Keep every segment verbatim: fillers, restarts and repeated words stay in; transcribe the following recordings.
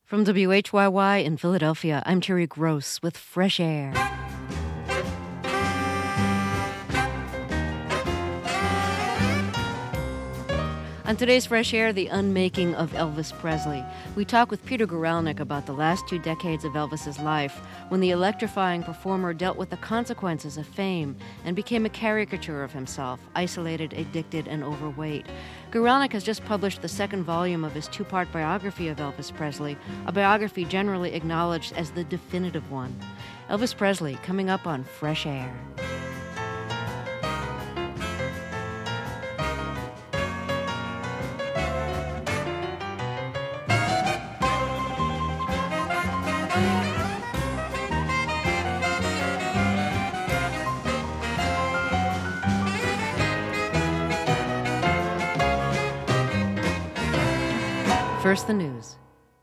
From W H Y Y in Philadelphia, I'm Terry Gross with Fresh Air. On today's Fresh Air, the unmaking of Elvis Presley. We talk with Peter Guralnick about the last two decades of Elvis's life, when the electrifying performer dealt with the consequences of fame and became a caricature of himself, isolated, addicted, and overweight. Guralnick has just published the second volume of his two-part biography of Elvis Presley, a biography generally acknowledged as the definitive one. Elvis Presley, coming up on Fresh Air. First, the news.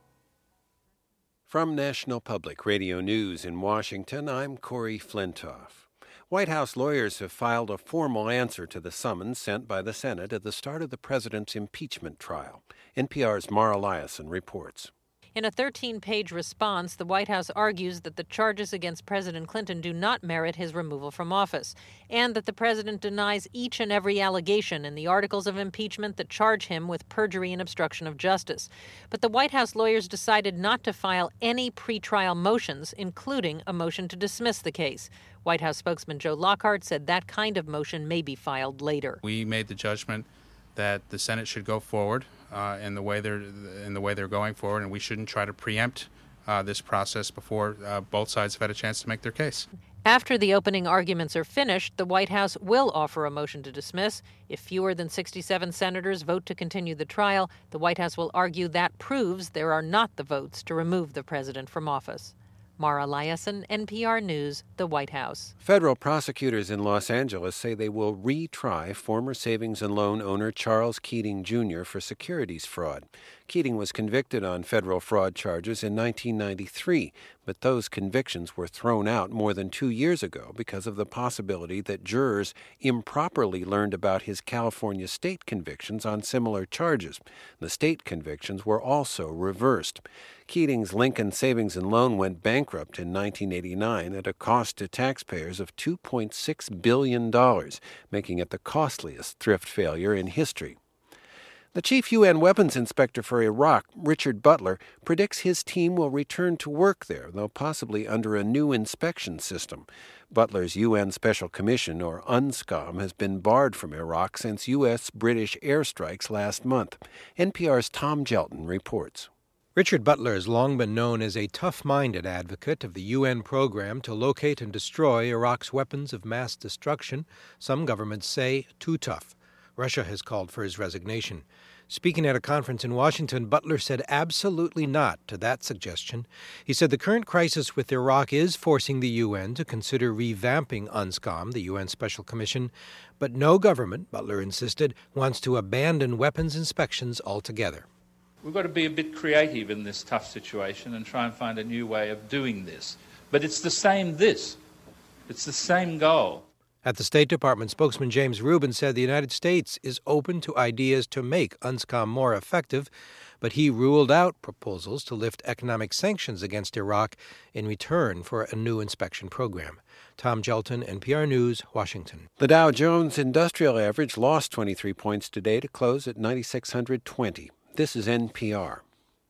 From National Public Radio News in Washington, I'm Corey Flintoff. White House lawyers have filed a formal answer to the summons sent by the Senate at the start of the president's impeachment trial. N P R's Mara Liasson reports. In a thirteen-page response, the White House argues that the charges against President Clinton do not merit his removal from office, and that the president denies each and every allegation in the articles of impeachment that charge him with perjury and obstruction of justice. But the White House lawyers decided not to file any pretrial motions, including a motion to dismiss the case. White House spokesman Joe Lockhart said that kind of motion may be filed later. We made the judgment that the Senate should go forward uh, in the way they're in the way they're going forward, and we shouldn't try to preempt uh, this process before uh, both sides have had a chance to make their case. After the opening arguments are finished, the White House will offer a motion to dismiss. If fewer than sixty-seven senators vote to continue the trial, the White House will argue that proves there are not the votes to remove the president from office. Mara Liasson, N P R News, the White House. Federal prosecutors in Los Angeles say they will retry former savings and loan owner Charles Keating Junior for securities fraud. Keating was convicted on federal fraud charges in nineteen ninety-three, but those convictions were thrown out more than two years ago because of the possibility that jurors improperly learned about his California state convictions on similar charges. The state convictions were also reversed. Keating's Lincoln Savings and Loan went bankrupt in nineteen eighty-nine at a cost to taxpayers of two point six billion dollars, making it the costliest thrift failure in history. The chief U N weapons inspector for Iraq, Richard Butler, predicts his team will return to work there, though possibly under a new inspection system. Butler's U N Special Commission, or UNSCOM, has been barred from Iraq since U S British airstrikes last month. N P R's Tom Gelton reports. Richard Butler has long been known as a tough-minded advocate of the U N program to locate and destroy Iraq's weapons of mass destruction. Some governments say too tough. Russia has called for his resignation. Speaking at a conference in Washington, Butler said absolutely not to that suggestion. He said the current crisis with Iraq is forcing the U N to consider revamping UNSCOM, the U N Special Commission, but no government, Butler insisted, wants to abandon weapons inspections altogether. We've got to be a bit creative in this tough situation and try and find a new way of doing this. But it's the same this. It's the same goal. At the State Department, spokesman James Rubin said the United States is open to ideas to make UNSCOM more effective, but he ruled out proposals to lift economic sanctions against Iraq in return for a new inspection program. Tom Gelton, N P R News, Washington. The Dow Jones Industrial Average lost twenty-three points today to close at nine thousand six hundred twenty. This is N P R.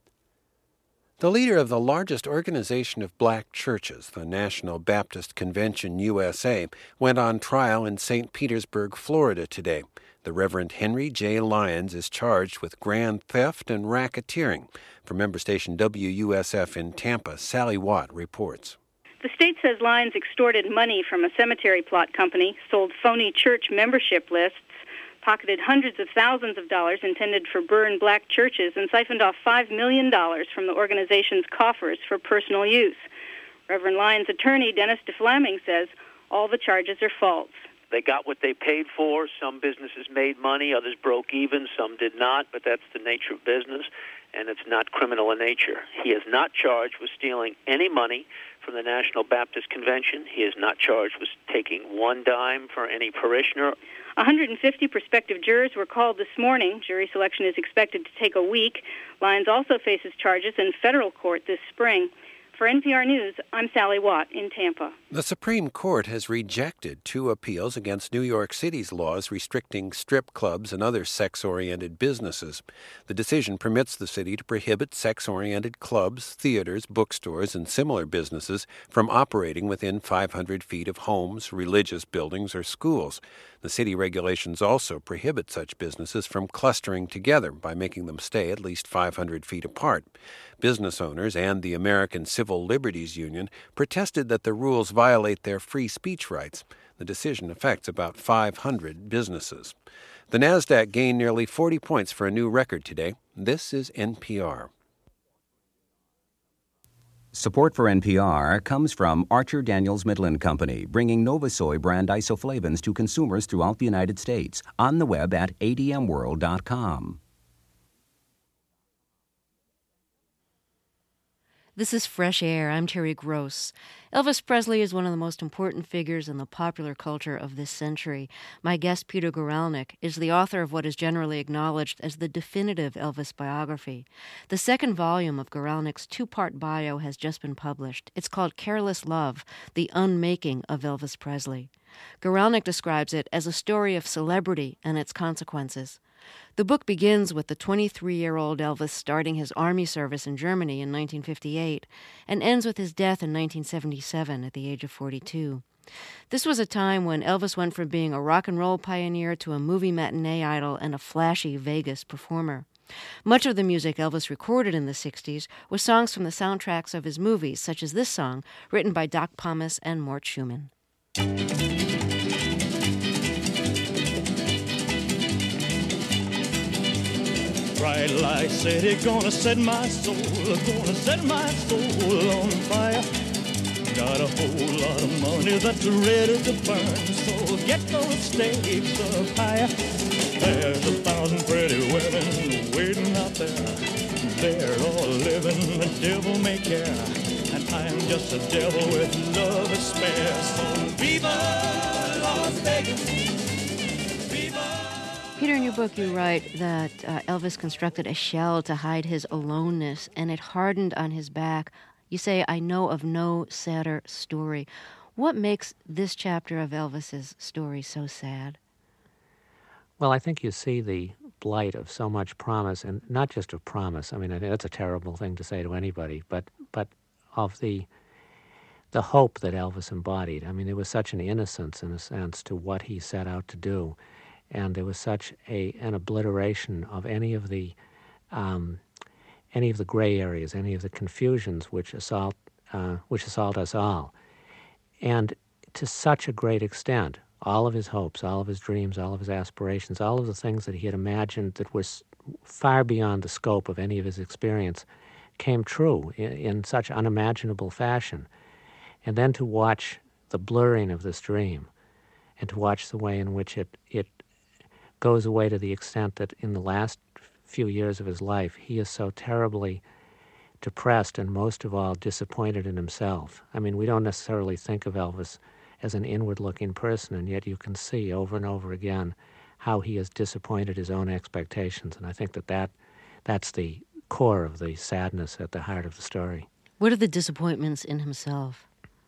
The leader of the largest organization of black churches, the National Baptist Convention U S A, went on trial in Saint Petersburg, Florida today. The Reverend Henry J. Lyons is charged with grand theft and racketeering. From member station W U S F in Tampa, Sally Watt reports. The state says Lyons extorted money from a cemetery plot company, sold phony church membership lists, pocketed hundreds of thousands of dollars intended for burned black churches, and siphoned off five million dollars from the organization's coffers for personal use. Reverend Lyons' attorney, Dennis DeFlaming, says all the charges are false. They got what they paid for. Some businesses made money, others broke even, some did not, but that's the nature of business, and it's not criminal in nature. He is not charged with stealing any money from the National Baptist Convention. He is not charged with taking one dime for any parishioner. one hundred fifty prospective jurors were called this morning. Jury selection is expected to take a week. Lyons also faces charges in federal court this spring. For N P R News, I'm Sally Watt in Tampa. The Supreme Court has rejected two appeals against New York City's laws restricting strip clubs and other sex-oriented businesses. The decision permits the city to prohibit sex-oriented clubs, theaters, bookstores, and similar businesses from operating within five hundred feet of homes, religious buildings, or schools. The city regulations also prohibit such businesses from clustering together by making them stay at least five hundred feet apart. Business owners and the American Civil Liberties Union protested that the rules violate their free speech rights. The decision affects about five hundred businesses. The NASDAQ gained nearly forty points for a new record today. This is N P R. Support for N P R comes from Archer Daniels Midland Company, bringing Novasoy brand isoflavins to consumers throughout the United States. On the web at A D M world dot com. This is Fresh Air. I'm Terry Gross. Elvis Presley is one of the most important figures in the popular culture of this century. My guest, Peter Guralnick, is the author of what is generally acknowledged as the definitive Elvis biography. The second volume of Guralnick's two-part bio has just been published. It's called Careless Love, The Unmaking of Elvis Presley. Guralnick describes it as a story of celebrity and its consequences. The book begins with the twenty-three-year-old Elvis starting his army service in Germany in nineteen fifty-eight and ends with his death in nineteen seventy-seven at the age of forty-two. This was a time when Elvis went from being a rock and roll pioneer to a movie matinee idol and a flashy Vegas performer. Much of the music Elvis recorded in the sixties was songs from the soundtracks of his movies, such as this song, written by Doc Pomus and Mort Schumann. Bright light city, gonna set my soul, gonna set my soul on fire. Got a whole lot of money that's ready to burn, so get those stakes up higher. There's a thousand pretty women waiting out there. They're all living the devil may care, and I'm just a devil with love to spare. So viva Las Vegas. Peter, in your book, you write that uh, Elvis constructed a shell to hide his aloneness, and it hardened on his back. You say, I know of no sadder story. What makes this chapter of Elvis's story so sad? Well, I think you see the blight of so much promise, and not just of promise. I mean, that's a terrible thing to say to anybody, but but of the the hope that Elvis embodied. I mean, there was such an innocence, in a sense, to what he set out to do. And there was such a an obliteration of any of the um, any of the gray areas, any of the confusions which assault uh, which assault us all, and to such a great extent, all of his hopes, all of his dreams, all of his aspirations, all of the things that he had imagined that was far beyond the scope of any of his experience, came true in, in such unimaginable fashion. And then to watch the blurring of this dream, and to watch the way in which it it goes away to the extent that in the last few years of his life, he is so terribly depressed and most of all disappointed in himself. I mean, we don't necessarily think of Elvis as an inward-looking person, and yet you can see over and over again how he has disappointed his own expectations. And I think that, that that's the core of the sadness at the heart of the story. What are the disappointments in himself?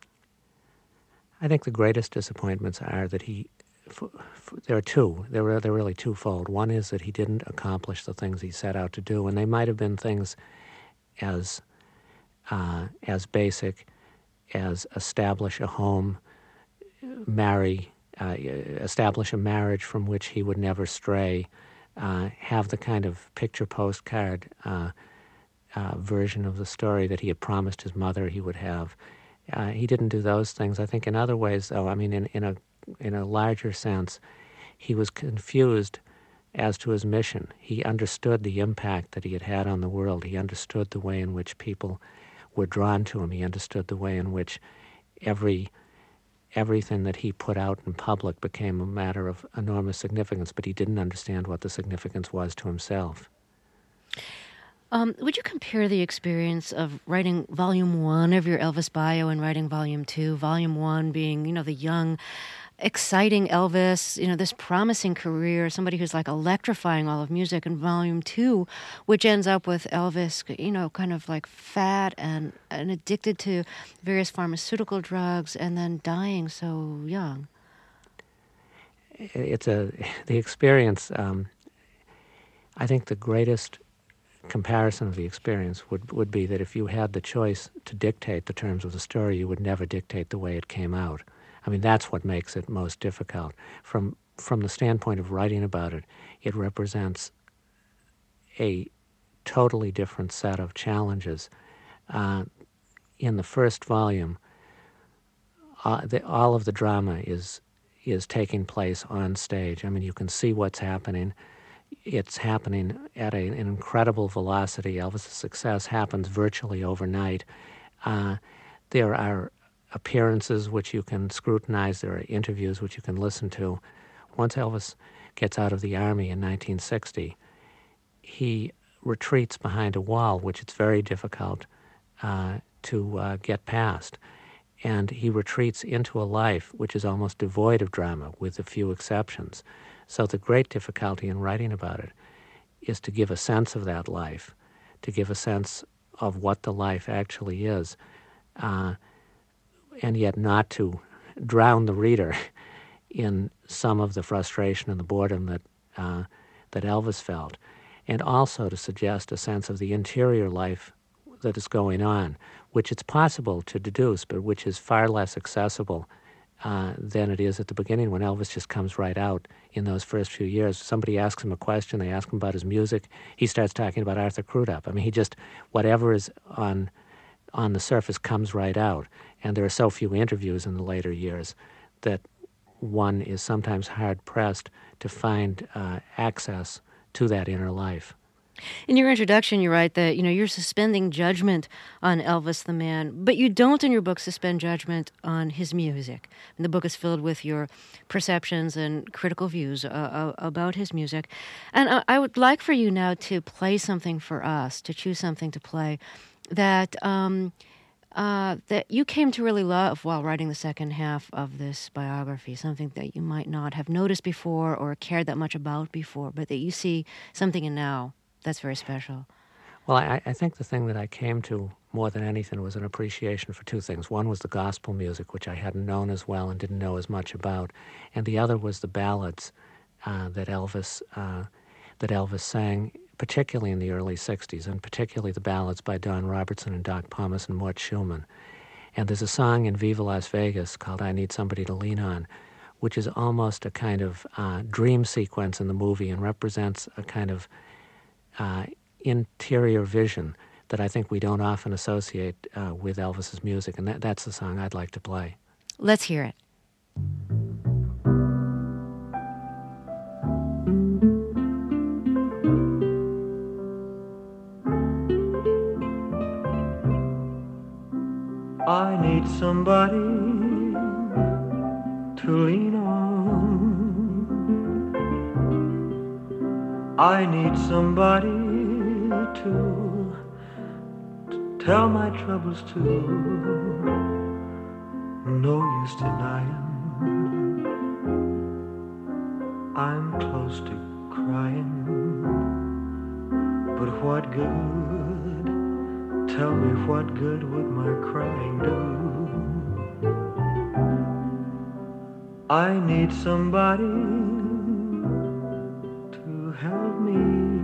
I think the greatest disappointments are that he F- f- there are two. There are, they're really twofold. One is that he didn't accomplish the things he set out to do, and they might have been things as uh, as basic as establish a home, marry, uh, establish a marriage from which he would never stray, uh, have the kind of picture postcard uh, uh, version of the story that he had promised his mother he would have. Uh, he didn't do those things. I think in other ways, though, I mean, in, in a in a larger sense, he was confused as to his mission. He understood the impact that he had had on the world. He understood the way in which people were drawn to him. He understood the way in which every everything that he put out in public became a matter of enormous significance, but he didn't understand what the significance was to himself. Um, would you compare the experience of writing volume one of your Elvis bio and writing volume two? Volume one being, you know, the young exciting Elvis, you know, this promising career, somebody who's like electrifying all of music, in volume two, which ends up with Elvis, you know, kind of like fat and, and addicted to various pharmaceutical drugs and then dying so young. It's a, the experience, um, I think the greatest comparison of the experience would, would be that if you had the choice to dictate the terms of the story, you would never dictate the way it came out. I mean, that's what makes it most difficult. From from the standpoint of writing about it, it represents a totally different set of challenges. Uh, in the first volume, uh, the, all of the drama is is taking place on stage. I mean, you can see what's happening. It's happening at a, an incredible velocity. Elvis's success happens virtually overnight. Uh, there are appearances which you can scrutinize. There are interviews which you can listen to. Once Elvis gets out of the Army in nineteen sixty, he retreats behind a wall, which it's very difficult uh, to uh, get past. And he retreats into a life which is almost devoid of drama, with a few exceptions. So the great difficulty in writing about it is to give a sense of that life, to give a sense of what the life actually is, uh, and yet not to drown the reader in some of the frustration and the boredom that uh, that Elvis felt, and also to suggest a sense of the interior life that is going on, which it's possible to deduce, but which is far less accessible uh, than it is at the beginning, when Elvis just comes right out in those first few years. Somebody asks him a question, they ask him about his music, he starts talking about Arthur Crudup. I mean, he just, whatever is on on the surface comes right out. And there are so few interviews in the later years that one is sometimes hard-pressed to find uh, access to that inner life. In your introduction, you write that, you know, you're suspending judgment on Elvis the man, but you don't in your book suspend judgment on his music. And the book is filled with your perceptions and critical views uh, about his music. And I, I would like for you now to play something for us, to choose something to play that um, uh, that you came to really love while writing the second half of this biography, something that you might not have noticed before or cared that much about before, but that you see something in now that's very special. Well, I, I think the thing that I came to more than anything was an appreciation for two things. One was the gospel music, which I hadn't known as well and didn't know as much about, and the other was the ballads uh, that Elvis uh, that Elvis sang, particularly in the early sixties, and particularly the ballads by Don Robertson and Doc Pomus and Mort Schumann. And there's a song in Viva Las Vegas called I Need Somebody to Lean On, which is almost a kind of uh, dream sequence in the movie and represents a kind of uh, interior vision that I think we don't often associate uh, with Elvis's music. And that, that's the song I'd like to play. Let's hear it. I need somebody to lean on. I need somebody to, to tell my troubles to. No use denying, I'm close to crying. But what good? Tell me, what good would my crying do? I need somebody to help me,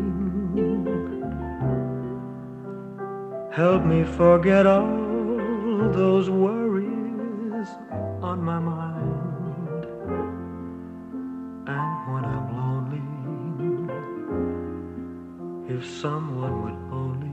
help me forget all those worries on my mind. And when I'm lonely, if someone would only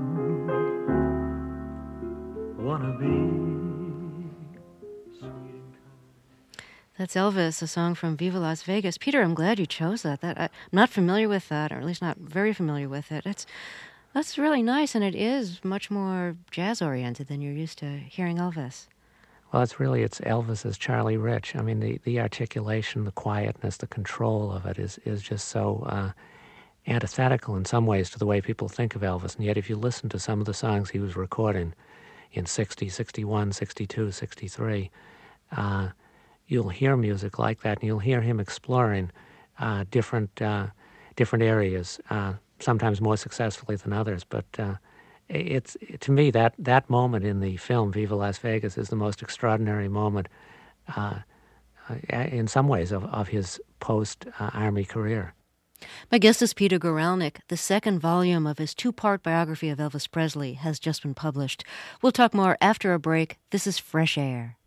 wanna be sweet and kind. That's Elvis, a song from Viva Las Vegas. Peter, I'm glad you chose that. That I, I'm not familiar with that, or at least not very familiar with it. It's that's really nice, and it is much more jazz-oriented than you're used to hearing Elvis. Well, it's really, it's Elvis's Charlie Rich. I mean, the, the articulation, the quietness, the control of it is, is just so uh, antithetical in some ways to the way people think of Elvis. And yet if you listen to some of the songs he was recording in sixty, sixty-one, sixty-two, sixty-three, uh, you'll hear music like that, and you'll hear him exploring uh, different uh, different areas, uh, sometimes more successfully than others. But uh, it's to me that that moment in the film Viva Las Vegas is the most extraordinary moment, uh, in some ways, of, of his post-Army career. My guest is Peter Guralnick. The second volume of his two-part biography of Elvis Presley has just been published. We'll talk more after a break. This is Fresh Air.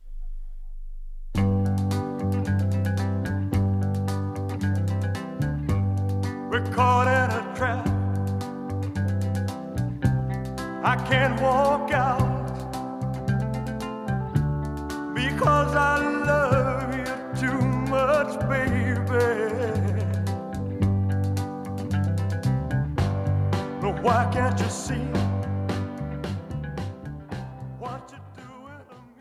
We're caught in a trap. I can't walk out because I love you too much, baby. But why can't you see what you're doing to me?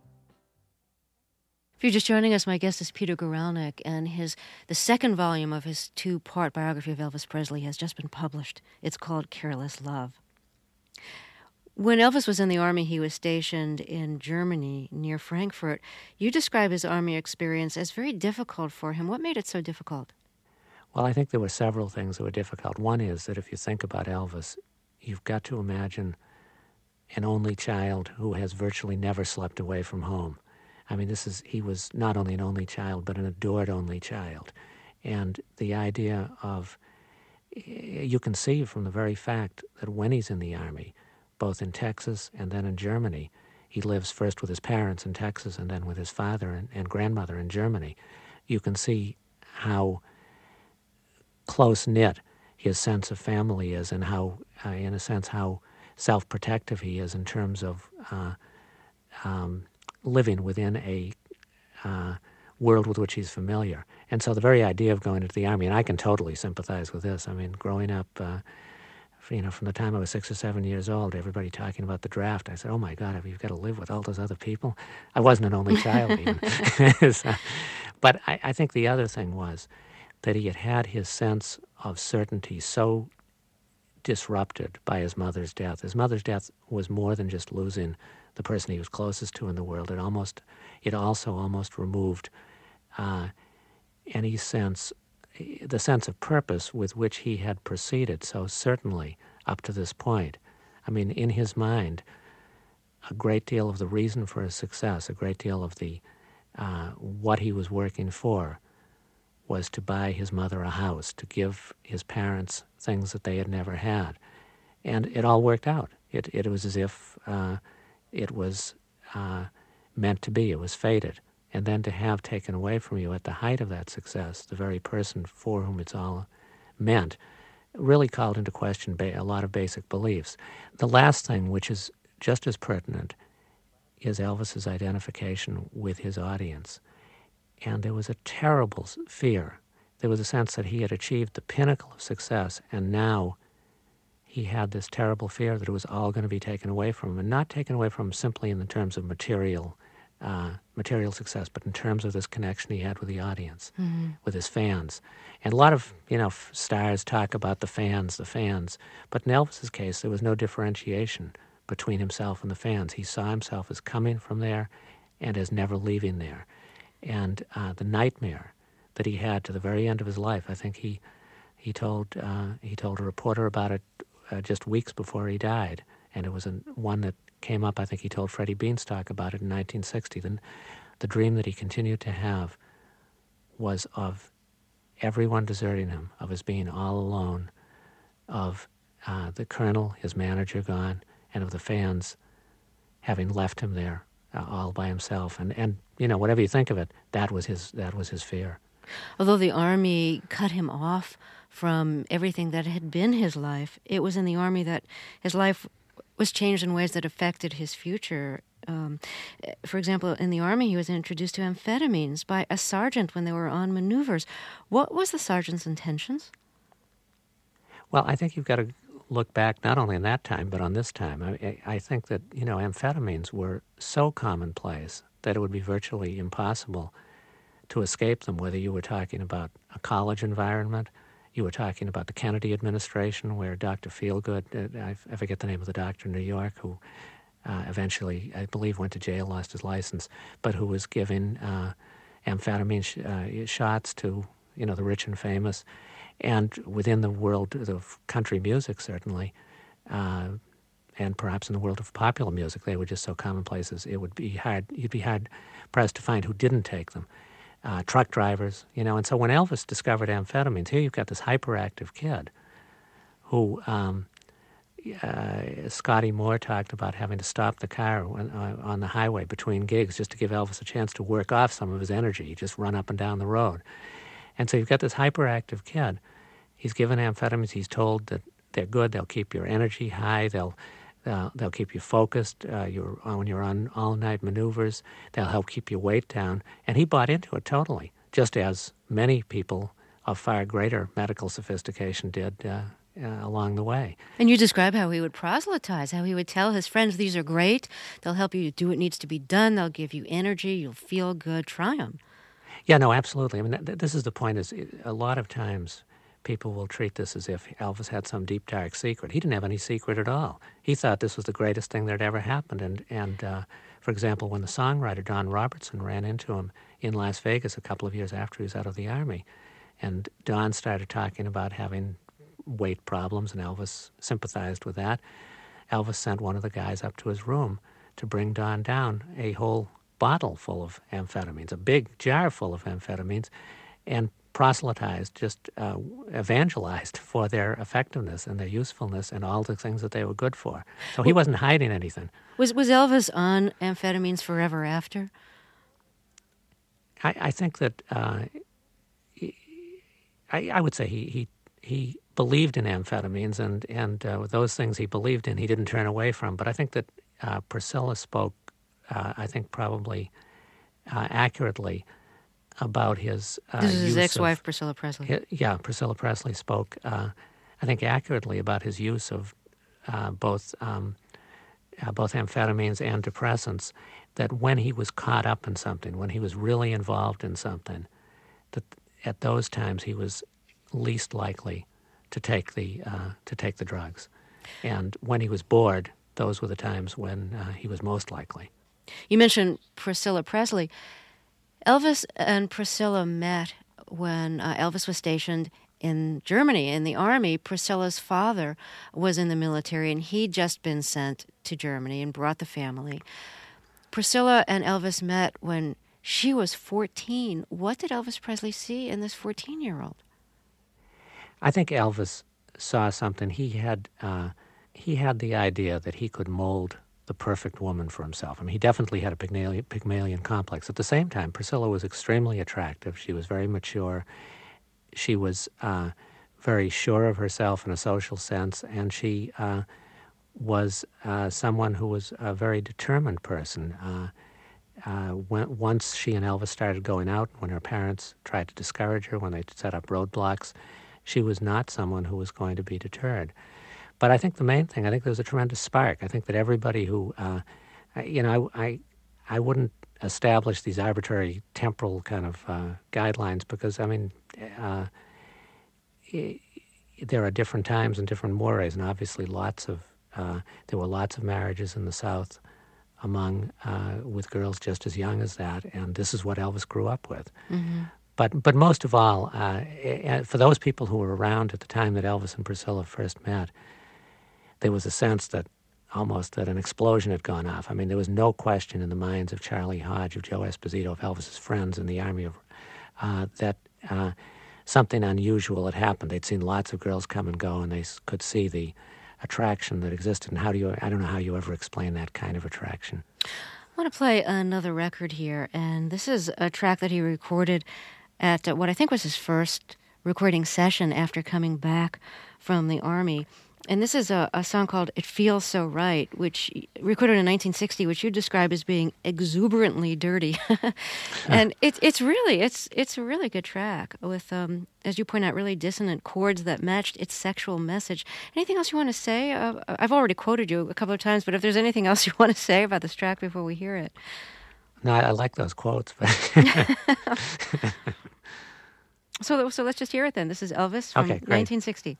If you're just joining us, my guest is Peter Guralnick, and his the second volume of his two-part biography of Elvis Presley has just been published. It's called Careless Love. When Elvis was in the Army, he was stationed in Germany near Frankfurt. You describe his Army experience as very difficult for him. What made it so difficult? Well, I think there were several things that were difficult. One is that if you think about Elvis, you've got to imagine an only child who has virtually never slept away from home. I mean, this is he was not only an only child, but an adored only child. And the idea of, you can see from the very fact that when he's in the Army, both in Texas and then in Germany, he lives first with his parents in Texas and then with his father and, and grandmother in Germany. You can see how close-knit his sense of family is, and how, uh, in a sense, how self-protective he is in terms of uh, um, living within a uh, world with which he's familiar. And so the very idea of going into the Army, and I can totally sympathize with this. I mean, growing up, uh, you know, from the time I was six or seven years old, everybody talking about the draft, I said, oh my God, have you got to live with all those other people? I wasn't an only child even. so, but I, I think the other thing was that he had had his sense of certainty so disrupted by his mother's death. His mother's death was more than just losing the person he was closest to in the world. It almost, it also almost removed uh, any sense, the sense of purpose with which he had proceeded so certainly up to this point. I mean, in his mind, a great deal of the reason for his success, a great deal of the uh, what he was working for, was to buy his mother a house, to give his parents things that they had never had. And it all worked out. It, it was as if uh, it was uh, meant to be. It was fated. And then to have taken away from you at the height of that success, the very person for whom it's all meant, really called into question ba- a lot of basic beliefs. The last thing, which is just as pertinent, is Elvis's identification with his audience. And there was a terrible fear. There was a sense that he had achieved the pinnacle of success, and now he had this terrible fear that it was all going to be taken away from him, and not taken away from him simply in the terms of material uh, material success, but in terms of this connection he had with the audience, mm-hmm. with his fans. And a lot of, you know, stars talk about the fans, the fans, but in Elvis's case, there was no differentiation between himself and the fans. He saw himself as coming from there and as never leaving there. And uh, the nightmare that he had to the very end of his life, I think he he told uh, he told a reporter about it uh, just weeks before he died, and it was a, one that came up. I think he told Freddie Beanstalk about it in nineteen sixty. The, the dream that he continued to have was of everyone deserting him, of his being all alone, of uh, the colonel, his manager, gone, and of the fans having left him there uh, all by himself. And and you know, whatever you think of it, that was his that was his fear. Although the Army cut him off from everything that had been his life, it was in the Army that his life was changed in ways that affected his future. Um, for example, in the Army, he was introduced to amphetamines by a sergeant when they were on maneuvers. What was the sergeant's intentions? Well, I think you've got to look back not only in that time, but on this time. I, I think that, you know, amphetamines were so commonplace that it would be virtually impossible to escape them, whether you were talking about a college environment, you were talking about the Kennedy administration, where Doctor Feelgood, uh, I, I forget the name of the doctor in New York, who uh, eventually, I believe, went to jail, lost his license, but who was giving uh, amphetamine sh- uh, shots to, you know, the rich and famous. And within the world of country music, certainly, uh, and perhaps in the world of popular music, they were just so commonplace as it would be hard, you'd be hard pressed to find who didn't take them. Uh, truck drivers, you know. And so when Elvis discovered amphetamines, here you've got this hyperactive kid who, um, uh, Scotty Moore talked about having to stop the car when, uh, on the highway between gigs just to give Elvis a chance to work off some of his energy. He'd just run up and down the road. And so you've got this hyperactive kid. He's given amphetamines. He's told that they're good. They'll keep your energy high. They'll uh, they'll keep you focused. Uh, you're when you're on all-night maneuvers. They'll help keep your weight down. And he bought into it totally, just as many people of far greater medical sophistication did uh, uh, along the way. And you describe how he would proselytize, how he would tell his friends, these are great. They'll help you do what needs to be done. They'll give you energy. You'll feel good. Try them. Yeah, no, absolutely. I mean, th- this is the point. Is a lot of times people will treat this as if Elvis had some deep, dark secret. He didn't have any secret at all. He thought this was the greatest thing that had ever happened. And, and uh, for example, when the songwriter Don Robertson ran into him in Las Vegas a couple of years after he was out of the Army, and Don started talking about having weight problems, and Elvis sympathized with that, Elvis sent one of the guys up to his room to bring Don down a whole bottle full of amphetamines, a big jar full of amphetamines, and proselytized, just uh, evangelized for their effectiveness and their usefulness and all the things that they were good for. So he wasn't hiding anything. Was was Elvis on amphetamines forever after? I, I think that uh, he, I, I would say he he he believed in amphetamines, and and uh, those things he believed in, he didn't turn away from. But I think that uh, Priscilla spoke, uh, I think probably uh, accurately, about his uh, This is his use ex-wife, of, Priscilla Presley. hi- yeah, Priscilla Presley spoke, uh, I think, accurately about his use of uh, both um, uh, both amphetamines and depressants. That when he was caught up in something, when he was really involved in something, that at those times he was least likely to take the uh, to take the drugs, and when he was bored, those were the times when uh, he was most likely. You mentioned Priscilla Presley. Elvis and Priscilla met when uh, Elvis was stationed in Germany in the army. Priscilla's father was in the military, and he'd just been sent to Germany and brought the family. Priscilla and Elvis met when she was fourteen. What did Elvis Presley see in this fourteen-year-old? I think Elvis saw something. He had uh, he had the idea that he could mold the perfect woman for himself. I mean, he definitely had a Pygmalion, Pygmalion complex. At the same time, Priscilla was extremely attractive. She was very mature. She was uh, very sure of herself in a social sense, and she uh, was uh, someone who was a very determined person. Uh, uh, when, once she and Elvis started going out, when her parents tried to discourage her, when they set up roadblocks, she was not someone who was going to be deterred. But I think the main thing, I think there was a tremendous spark. I think that everybody who, uh, you know, I, I, I wouldn't establish these arbitrary temporal kind of uh, guidelines because, I mean, uh, it, there are different times and different mores, and obviously lots of, uh, there were lots of marriages in the South among, uh, with girls just as young as that, and this is what Elvis grew up with. Mm-hmm. But but most of all, uh, for those people who were around at the time that Elvis and Priscilla first met, there was a sense that almost that an explosion had gone off. I mean, there was no question in the minds of Charlie Hodge, of Joe Esposito, of Elvis's friends in the Army, of uh, that uh, something unusual had happened. They'd seen lots of girls come and go, and they could see the attraction that existed. And how do you? I don't know how you ever explain that kind of attraction. I want to play another record here, and this is a track that he recorded at uh, what I think was his first recording session after coming back from the Army. And this is a, a song called It Feels So Right, which recorded in nineteen sixty, which you describe as being exuberantly dirty. And it's it's really, it's it's a really good track with, um, as you point out, really dissonant chords that matched its sexual message. Anything else you want to say? Uh, I've already quoted you a couple of times, but if there's anything else you want to say about this track before we hear it. No, I, I like those quotes. But so, so let's just hear it then. This is Elvis from okay, nineteen sixty.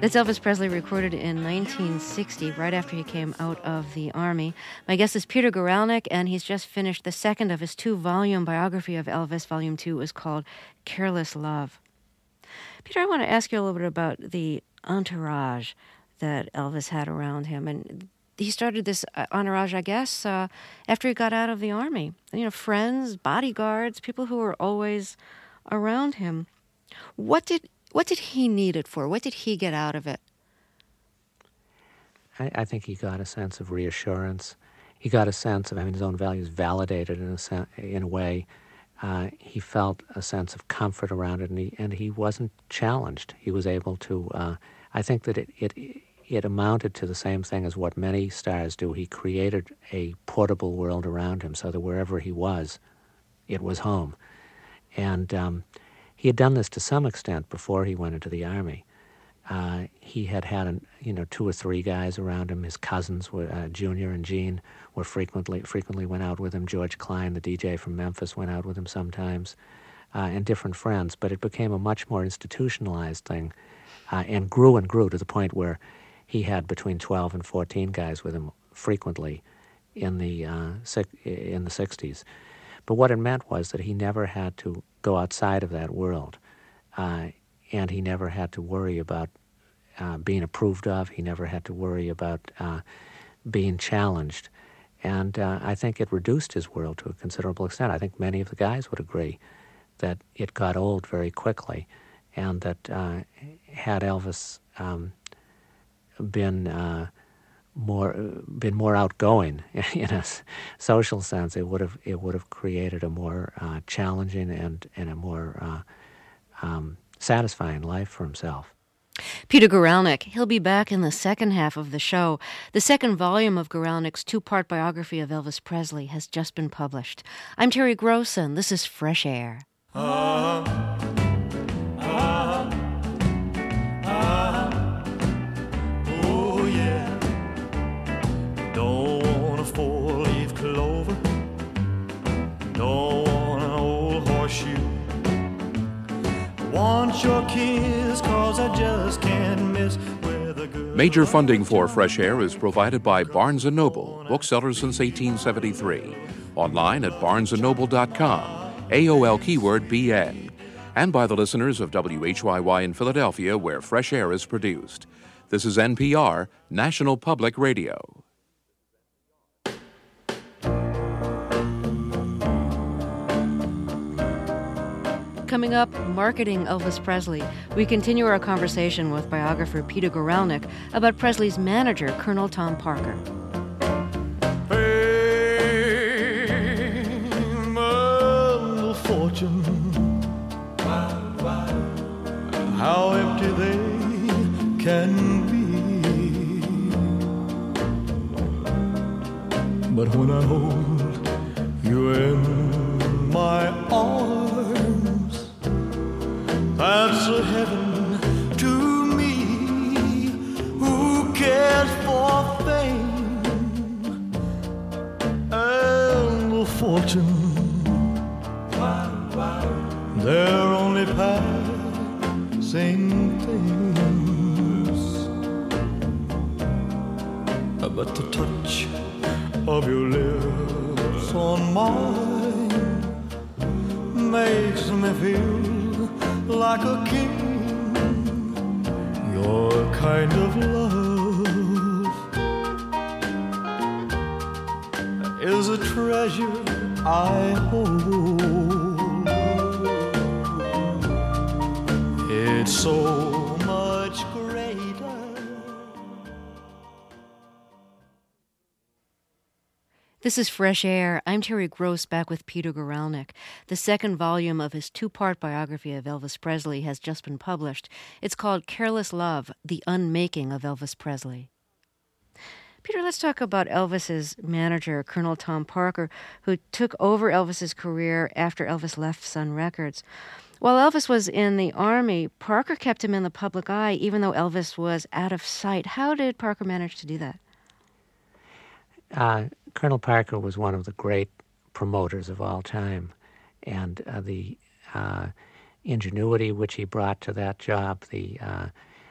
It's Elvis Presley, recorded in nineteen sixty, right after he came out of the Army. My guest is Peter Guralnick, and he's just finished the second of his two-volume biography of Elvis. Volume two is called Careless Love. Peter, I want to ask you a little bit about the entourage that Elvis had around him. And he started this entourage, I guess, uh, after he got out of the Army. You know, friends, bodyguards, people who were always around him. What did what did he need it for? What did he get out of it? I, I think he got a sense of reassurance. He got a sense of having his own values validated in a sen- in a way. Uh, he felt a sense of comfort around it, and he and he wasn't challenged. He was able to. Uh, I think that it, it it amounted to the same thing as what many stars do. He created a portable world around him, so that wherever he was, it was home. And um, he had done this to some extent before he went into the Army. Uh, he had had, an, you know, two or three guys around him. His cousins, were uh, Junior and Gene, were frequently frequently went out with him. George Klein, the D J from Memphis, went out with him sometimes, uh, and different friends. But it became a much more institutionalized thing, uh, and grew and grew to the point where he had between twelve and fourteen guys with him frequently in the uh, in the sixties. But what it meant was that he never had to go outside of that world, uh, and he never had to worry about uh, being approved of. He never had to worry about uh, being challenged. And uh, I think it reduced his world to a considerable extent. I think many of the guys would agree that it got old very quickly, and that uh, had Elvis um, been uh, more been more outgoing in a social sense, it would have it would have created a more uh, challenging and and a more uh, um, satisfying life for himself. Peter Guralnick. He'll be back in the second half of the show. The second volume of Guralnick's two-part biography of Elvis Presley has just been published. I'm Terry Gross, and this is Fresh Air. Uh, uh, uh, oh yeah. Don't want a four-leaf clover. Don't want an old horseshoe. Want your kiss, cause I just can't miss where the good. Major funding for Fresh Air is provided by Barnes and Noble, booksellers since eighteen seventy-three. Online at barnes and noble dot com, A O L keyword B N. And by the listeners of W H Y Y in Philadelphia, where Fresh Air is produced. This is N P R, National Public Radio. Coming up, marketing Elvis Presley. We continue our conversation with biographer Peter Guralnick about Presley's manager, Colonel Tom Parker. Fame and fortune, how empty they can be. But when I hold you in my arms, that's a heaven to me. Who cares for fame and fortune? They're only passing things. But the touch of your lips on mine makes me feel like a king. Your kind of love is a treasure I hold. It's so much greater. This is Fresh Air. I'm Terry Gross, back with Peter Guralnick. The second volume of his two-part biography of Elvis Presley has just been published. It's called Careless Love, The Unmaking of Elvis Presley. Peter, let's talk about Elvis's manager, Colonel Tom Parker, who took over Elvis's career after Elvis left Sun Records. While Elvis was in the Army, Parker kept him in the public eye, even though Elvis was out of sight. How did Parker manage to do that? Uh, Colonel Parker was one of the great promoters of all time, and uh, the uh, ingenuity which he brought to that job, the uh,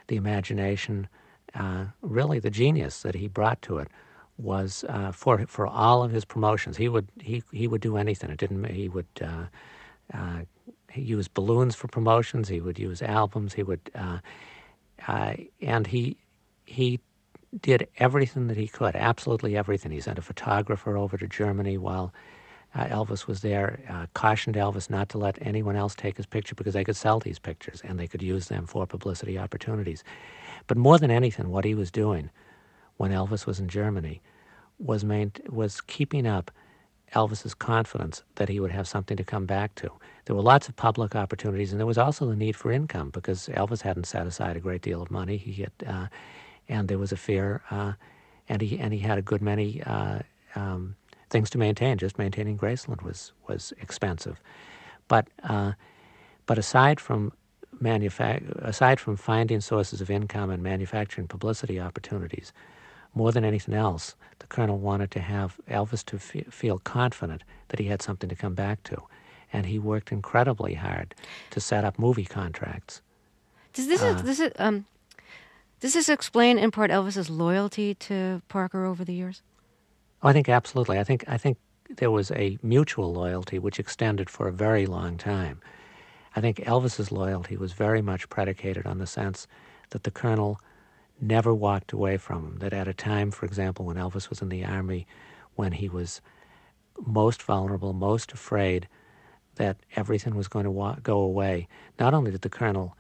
the imagination, uh, really the genius that he brought to it was uh, for for all of his promotions. He would he he would do anything. It didn't. He would uh, uh, he use balloons for promotions. He would use albums. He would, uh, uh, and he he did everything that he could. Absolutely everything. He sent a photographer over to Germany while uh, Elvis was there. Uh, cautioned Elvis not to let anyone else take his picture because they could sell these pictures and they could use them for publicity opportunities. But more than anything, what he was doing when Elvis was in Germany was main, was keeping up Elvis's confidence that he would have something to come back to. There were lots of public opportunities, and there was also the need for income because Elvis hadn't set aside a great deal of money. He had, uh, and there was a fear, uh, and he and he had a good many uh, um, things to maintain. Just maintaining Graceland was was expensive, but uh, but aside from manufac- aside from finding sources of income and manufacturing publicity opportunities, more than anything else, the Colonel wanted to have Elvis to fe- feel confident that he had something to come back to. And he worked incredibly hard to set up movie contracts. Does this, uh, this is, um, does this explain in part Elvis's loyalty to Parker over the years? Oh, I think absolutely. I think I think there was a mutual loyalty which extended for a very long time. I think Elvis's loyalty was very much predicated on the sense that the Colonel never walked away from him, that at a time, for example, when Elvis was in the Army, when he was most vulnerable, most afraid that everything was going to wa- go away, not only did the Colonel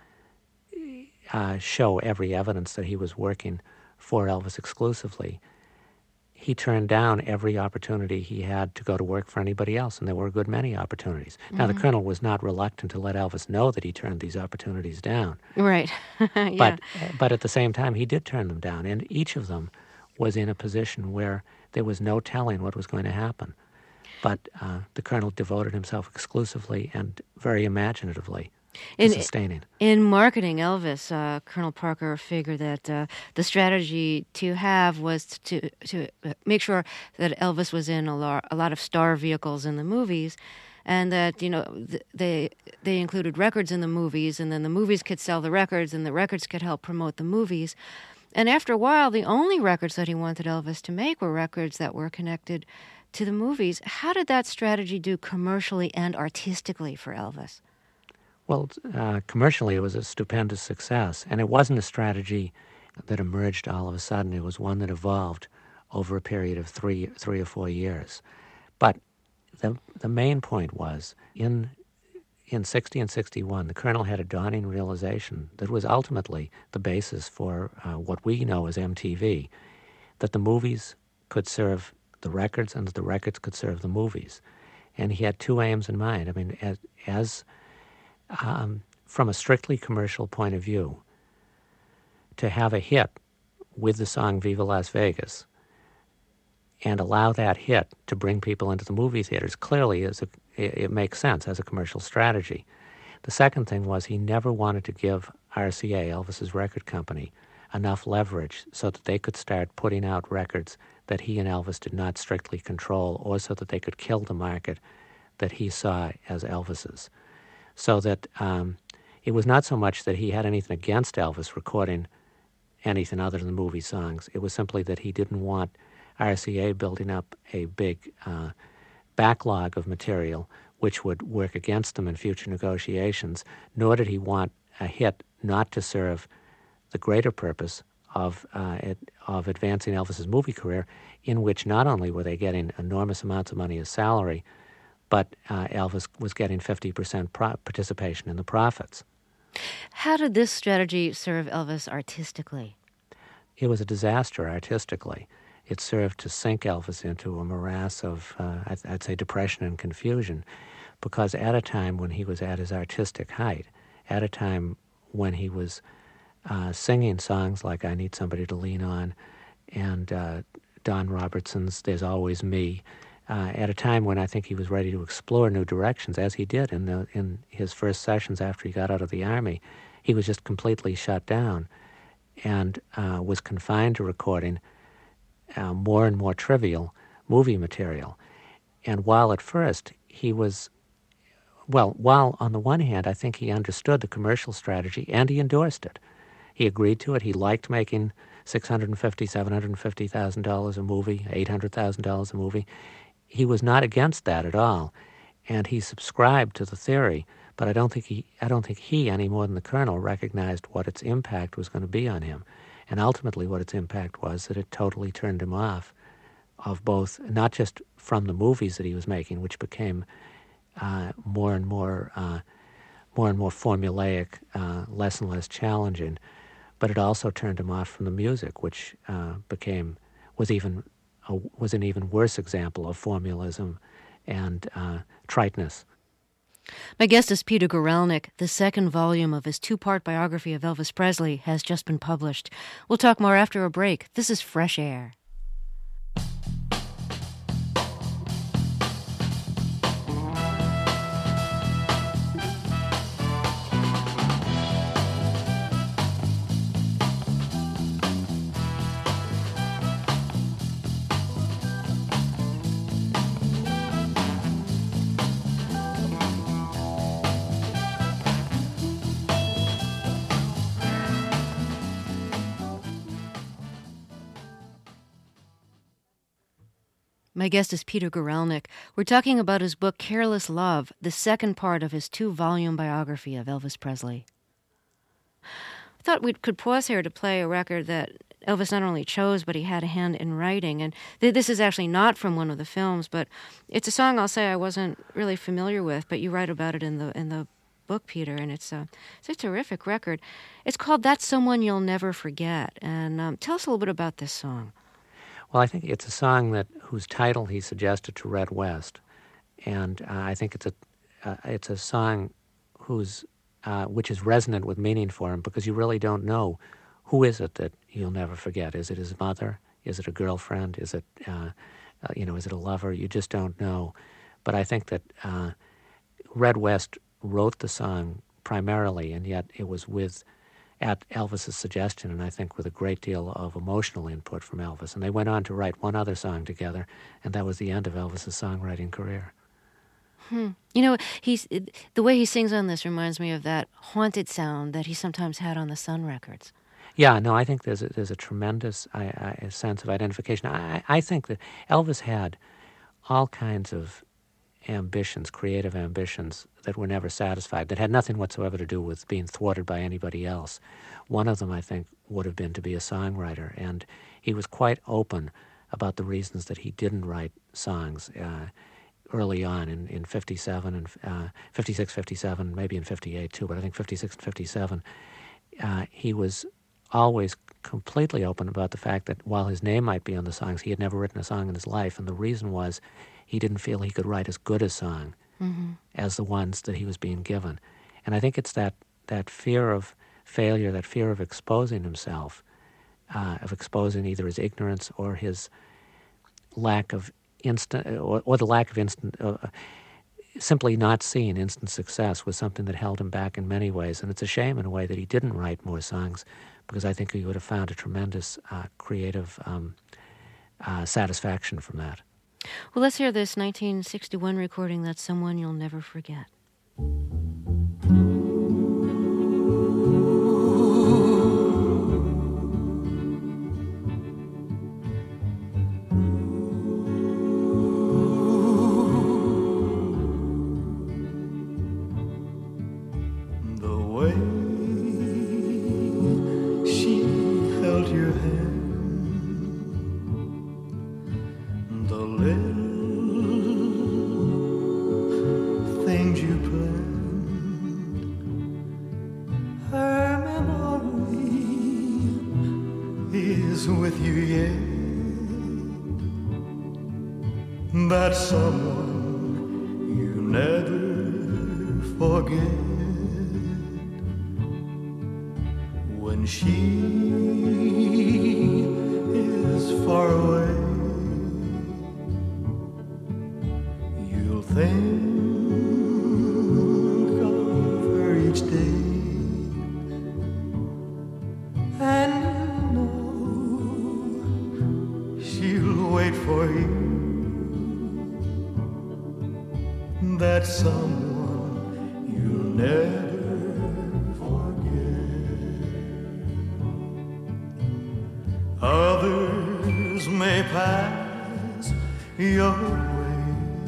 uh, show every evidence that he was working for Elvis exclusively, he turned down every opportunity he had to go to work for anybody else, and there were a good many opportunities. Mm-hmm. Now, the Colonel was not reluctant to let Elvis know that he turned these opportunities down. Right. yeah. But, but at the same time, he did turn them down, and each of them was in a position where there was no telling what was going to happen. But uh, the Colonel devoted himself exclusively and very imaginatively in, to sustaining. In marketing Elvis, uh, Colonel Parker figured that uh, the strategy to have was to to make sure that Elvis was in a lot, a lot of star vehicles in the movies, and that, you know, th- they they included records in the movies, and then the movies could sell the records, and the records could help promote the movies. And after a while, the only records that he wanted Elvis to make were records that were connected to the movies. How did that strategy do commercially and artistically for Elvis? Well, uh, commercially it was a stupendous success, and it wasn't a strategy that emerged all of a sudden. It was one that evolved over a period of three, three or four years. But the the main point was, in in sixty and sixty-one, the Colonel had a dawning realization that was ultimately the basis for uh, what we know as M T V, that the movies could serve the records and that the records could serve the movies. And he had two aims in mind. I mean, as, as um, from a strictly commercial point of view, to have a hit with the song Viva Las Vegas and allow that hit to bring people into the movie theaters clearly is a, it, it makes sense as a commercial strategy. The second thing was he never wanted to give R C A, Elvis's record company, enough leverage so that they could start putting out records that he and Elvis did not strictly control, or so that they could kill the market that he saw as Elvis's. So that um, it was not so much that he had anything against Elvis recording anything other than movie songs. It was simply that he didn't want R C A building up a big uh, backlog of material which would work against them in future negotiations, nor did he want a hit not to serve the greater purpose of uh, it, of advancing Elvis's movie career, in which not only were they getting enormous amounts of money as salary, but uh, Elvis was getting fifty percent pro- participation in the profits. How did this strategy serve Elvis artistically? It was a disaster artistically. It served to sink Elvis into a morass of, uh, I'd, I'd say, depression and confusion, because at a time when he was at his artistic height, at a time when he was Uh, singing songs like I Need Somebody to Lean On and uh, Don Robertson's There's Always Me, uh, at a time when I think he was ready to explore new directions, as he did in the in his first sessions after he got out of the Army. He was just completely shut down and uh, was confined to recording uh, more and more trivial movie material. And while at first he was, well, while on the one hand I think he understood the commercial strategy and he endorsed it. he agreed to it. He liked making six hundred fifty thousand dollars, seven hundred fifty thousand dollars a movie, eight hundred thousand dollars a movie. He was not against that at all, and he subscribed to the theory. But I don't think he, I don't think he, any more than the Colonel, recognized what its impact was going to be on him. And ultimately what its impact was that it totally turned him off of both, not just from the movies that he was making, which became uh, more and more, uh, more and more formulaic, uh, less and less challenging, but it also turned him off from the music, which uh, became, was even, a, was an even worse example of formalism and uh, triteness. My guest is Peter Guralnick. The second volume of his two-part biography of Elvis Presley has just been published. We'll talk more after a break. This is Fresh Air. My guest is Peter Guralnick. We're talking about his book, Careless Love, the second part of his two-volume biography of Elvis Presley. I thought we could pause here to play a record that Elvis not only chose, but he had a hand in writing. And th- this is actually not from one of the films, but it's a song I'll say I wasn't really familiar with, but you write about it in the in the book, Peter, and it's a, it's a terrific record. It's called That's Someone You'll Never Forget. And um, tell us a little bit about this song. Well, I think it's a song that whose title he suggested to Red West, and uh, I think it's a uh, it's a song whose uh, which is resonant with meaning for him, because you really don't know who is it that you'll never forget. Is it his mother? Is it a girlfriend? Is it uh, uh, you know? Is it a lover? You just don't know. But I think that uh, Red West wrote the song primarily, and yet it was with. At Elvis's suggestion, and I think with a great deal of emotional input from Elvis. And they went on to write one other song together, and that was the end of Elvis's songwriting career. Hmm. You know, he's the way he sings on this reminds me of that haunted sound that he sometimes had on the Sun records. Yeah, no, I think there's a, there's a tremendous I, I, a sense of identification. I, I think that Elvis had all kinds of ambitions, creative ambitions that were never satisfied, that had nothing whatsoever to do with being thwarted by anybody else. One of them, I think, would have been to be a songwriter, and he was quite open about the reasons that he didn't write songs uh, early on in, in fifty-seven and uh, fifty-six, fifty-seven, maybe in fifty-eight too, but I think fifty-six and fifty-seven, uh, he was always completely open about the fact that while his name might be on the songs, he had never written a song in his life, and the reason was he didn't feel he could write as good a song mm-hmm. as the ones that he was being given. And I think it's that, that fear of failure, that fear of exposing himself, uh, of exposing either his ignorance or his lack of instant, or, or the lack of instant, uh, simply not seeing instant success was something that held him back in many ways. And it's a shame in a way that he didn't write more songs, because I think he would have found a tremendous uh, creative um, uh, satisfaction from that. Well, let's hear this nineteen sixty-one recording, That's Someone You'll Never Forget. The way she held your hand, the little things you planned, her memory is with you yet. That's someone you never forget. When she is far away, you'll think of her each day, and you know she'll wait for you. That's someone you'll never forget. winds may pass your way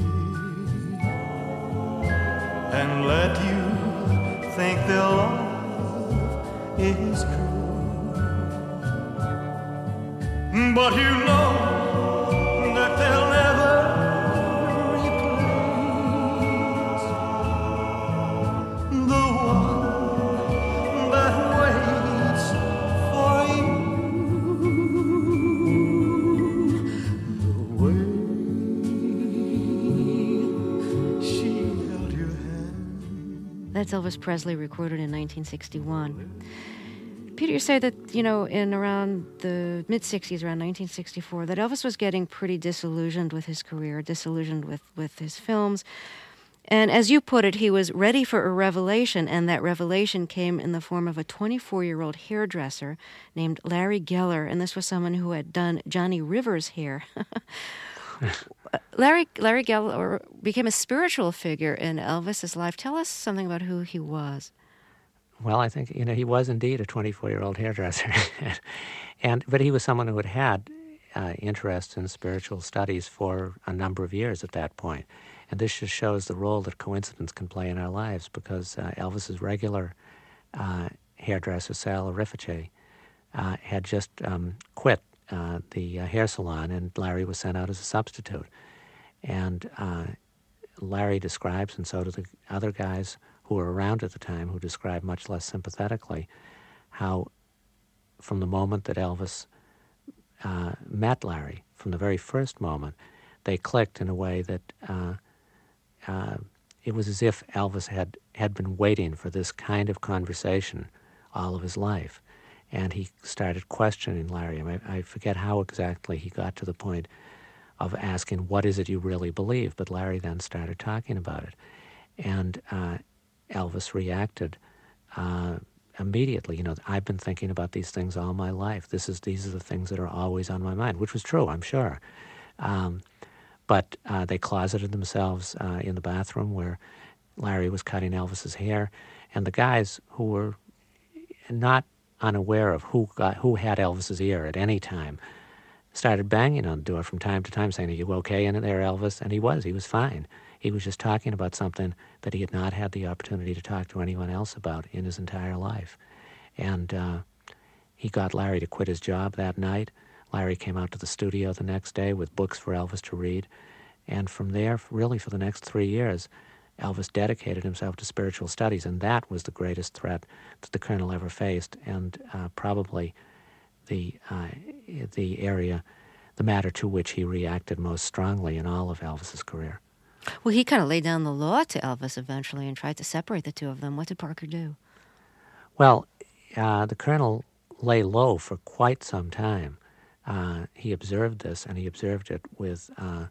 and let you think their love is true, but you know that they'll never replace the one that waits for you. The way she held your hand. That's Elvis Presley, recorded in nineteen sixty-one. Peter, you say that, you know, in around the mid-sixties, around nineteen sixty-four, that Elvis was getting pretty disillusioned with his career, disillusioned with, with his films. And as you put it, he was ready for a revelation, and that revelation came in the form of a twenty-four-year-old hairdresser named Larry Geller, and this was someone who had done Johnny Rivers' hair. Larry Larry Geller became a spiritual figure in Elvis's life. Tell us something about who he was. Well, I think, you know, he was indeed a twenty-four-year-old hairdresser. and But he was someone who had had uh, interest in spiritual studies for a number of years at that point. And this just shows the role that coincidence can play in our lives, because uh, Elvis's regular uh, hairdresser, Sal Rifice, uh, had just um, quit uh, the uh, hair salon, and Larry was sent out as a substitute. And uh, Larry describes, and so do the other guys who were around at the time, who described much less sympathetically, how from the moment that Elvis uh, met Larry, from the very first moment, they clicked in a way that uh, uh, it was as if Elvis had, had been waiting for this kind of conversation all of his life. And he started questioning Larry. I, mean, I forget how exactly he got to the point of asking, what is it you really believe? But Larry then started talking about it. And uh, Elvis reacted uh, immediately. You know, I've been thinking about these things all my life. This is These are the things that are always on my mind, which was true, I'm sure. Um, but uh, they closeted themselves uh, in the bathroom where Larry was cutting Elvis's hair, and the guys who were not unaware of who got who had Elvis's ear at any time started banging on the door from time to time, saying, "Are you okay in there, Elvis?" And he was. He was fine. He was just talking about something that he had not had the opportunity to talk to anyone else about in his entire life. And uh, he got Larry to quit his job that night. Larry came out to the studio the next day with books for Elvis to read. And from there, really for the next three years, Elvis dedicated himself to spiritual studies, and that was the greatest threat that the Colonel ever faced, and uh, probably the uh, the area, the matter to which he reacted most strongly in all of Elvis's career. Well, he kind of laid down the law to Elvis eventually and tried to separate the two of them. What did Parker do? Well, uh, the Colonel lay low for quite some time. Uh, he observed this, and he observed it with uh,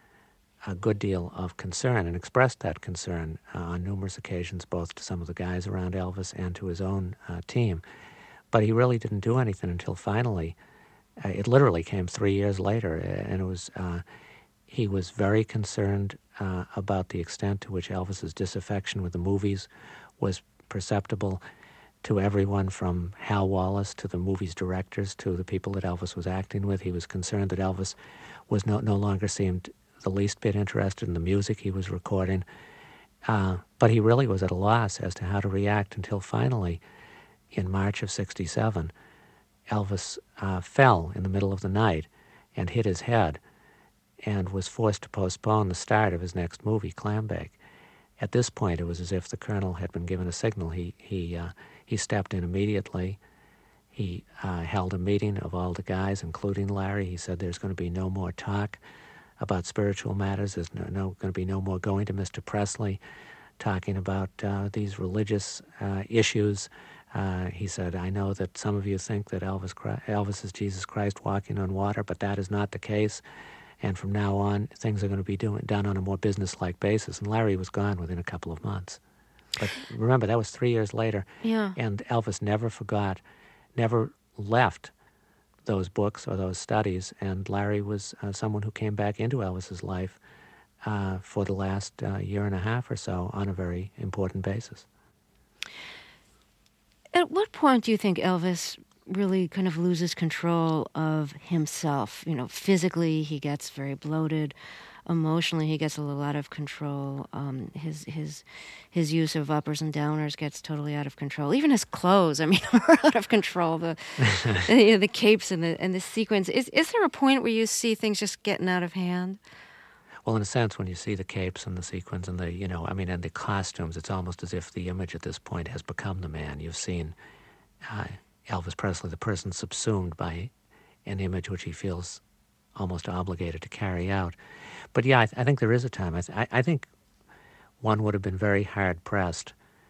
a good deal of concern, and expressed that concern uh, on numerous occasions, both to some of the guys around Elvis and to his own uh, team. But he really didn't do anything until finally, uh, it literally came three years later, and it was uh, he was very concerned uh, about the extent to which Elvis's disaffection with the movies was perceptible to everyone from Hal Wallace to the movie's directors to the people that Elvis was acting with. He was concerned that Elvis was no, no longer seemed the least bit interested in the music he was recording. Uh, but he really was at a loss as to how to react until finally, in March of sixty-seven, Elvis uh, fell in the middle of the night and hit his head and was forced to postpone the start of his next movie, Clambake. At this point, it was as if the Colonel had been given a signal. He he uh, he stepped in immediately. He uh, held a meeting of all the guys, including Larry. He said there's going to be no more talk about spiritual matters. There's no, no going to be no more going to Mister Presley, talking about uh, these religious uh, issues. Uh, he said, I know that some of you think that Elvis, Elvis is Jesus Christ walking on water, but that is not the case. And from now on, things are going to be doing, done on a more business-like basis. And Larry was gone within a couple of months. But remember, that was three years later. Yeah. And Elvis never forgot, never left those books or those studies. And Larry was uh, someone who came back into Elvis's life uh, for the last uh, year and a half or so on a very important basis. At what point do you think Elvis really kind of loses control of himself. You know, physically he gets very bloated. Emotionally, he gets a little out of control. Um, his his his use of uppers and downers gets totally out of control. Even his clothes, I mean, are out of control. The you know, the capes and the and the sequins. Is is there a point where you see things just getting out of hand? Well, in a sense, when you see the capes and the sequins and the you know, I mean, and the costumes, it's almost as if the image at this point has become the man. You've seen uh, Elvis Presley, the person subsumed by an image which he feels almost obligated to carry out. But yeah, I, th- I think there is a time. I, th- I, I think one would have been very hard pressed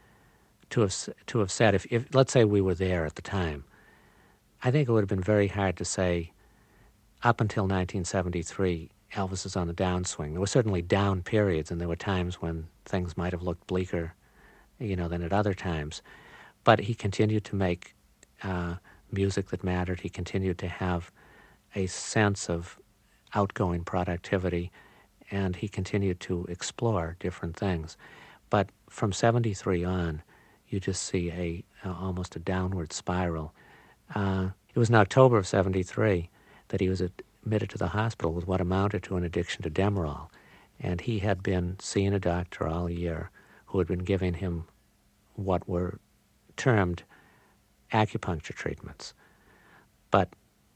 to have to have said, if, if let's say we were there at the time, I think it would have been very hard to say, up until nineteen seventy-three, Elvis is on the downswing. There were certainly down periods, and there were times when things might have looked bleaker, you know, than at other times. But he continued to make uh, music that mattered. He continued to have a sense of outgoing productivity, and he continued to explore different things. But from seventy-three on, you just see a uh, almost a downward spiral. Uh, it was in October of seventy-three that he was admitted to the hospital with what amounted to an addiction to Demerol, and he had been seeing a doctor all year who had been giving him what were termed acupuncture treatments. But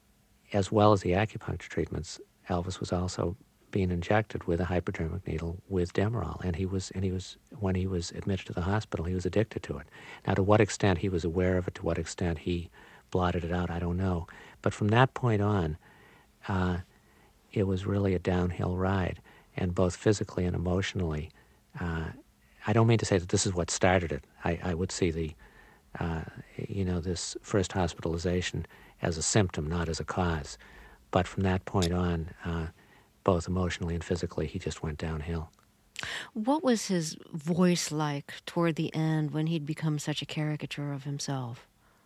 as well as the acupuncture treatments, Elvis was also being injected with a hypodermic needle with Demerol, and he was, and he was, when he was admitted to the hospital, he was addicted to it. Now, to what extent he was aware of it, to what extent he blotted it out, I don't know. But from that point on, uh, it was really a downhill ride, and both physically and emotionally. Uh, I don't mean to say that this is what started it. I, I would see the, uh, you know, this first hospitalization as a symptom, not as a cause. But from that point on, uh, both emotionally and physically, he just went downhill. What was his voice like toward the end when he'd become such a caricature of himself?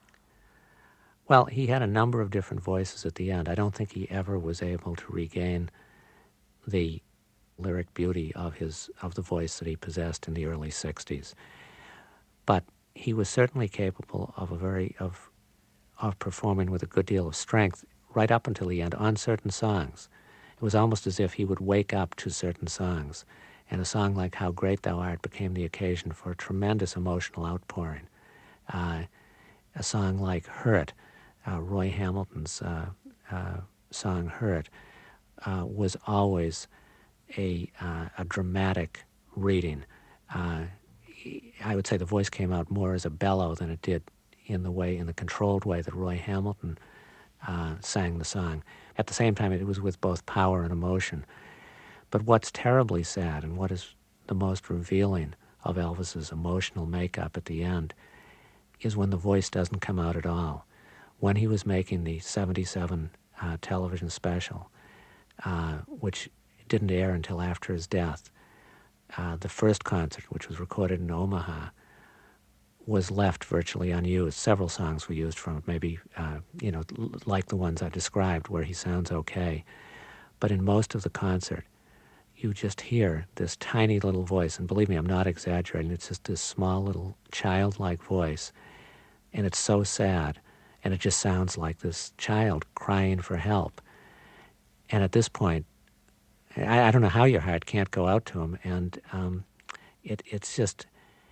Well, he had a number of different voices at the end. I don't think he ever was able to regain the lyric beauty of his of the voice that he possessed in the early sixties. But he was certainly capable of a very of of performing with a good deal of strength right up until the end on certain songs. It was almost as if he would wake up to certain songs, and a song like How Great Thou Art became the occasion for a tremendous emotional outpouring. Uh, a song like Hurt, uh, Roy Hamilton's uh, uh, song Hurt, uh, was always a, uh, a dramatic reading. Uh, I would say the voice came out more as a bellow than it did in the way, in the controlled way that Roy Hamilton uh, sang the song. At the same time, it was with both power and emotion. But what's terribly sad, and what is the most revealing of Elvis's emotional makeup at the end, is when the voice doesn't come out at all. When he was making the seventy-seven uh, television special, uh, which didn't air until after his death, uh, the first concert, which was recorded in Omaha, was left virtually unused. Several songs were used from it, maybe, uh, you know, like the ones I described, where he sounds okay. But in most of the concert, you just hear this tiny little voice, and believe me, I'm not exaggerating, it's just this small little childlike voice, and it's so sad, and it just sounds like this child crying for help. And at this point, I, I don't know how your heart can't go out to him, and um, it, it's just,